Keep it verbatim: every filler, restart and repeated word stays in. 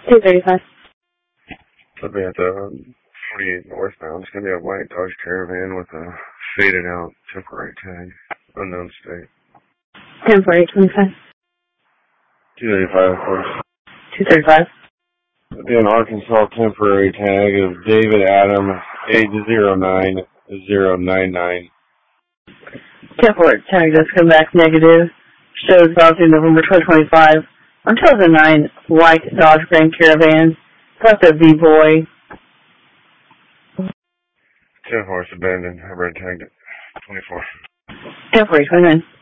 two thirty-five. I'll be at the forty-eight northbound. It's going to be a white Dodge Caravan with a faded out temporary tag. Unknown state. Temporary twenty-five. two thirty-five, of course. two thirty-five. It'll be an Arkansas temporary tag of David Adam eight zero nine zero nine nine. Temporary tag does come back negative. Shows valid through November twenty twenty-five. On two thousand nine, white Dodge Grand Caravan. Plus a V-Boy. ten horse abandoned. I red tagged it. twenty-four. Temporary twenty-nine.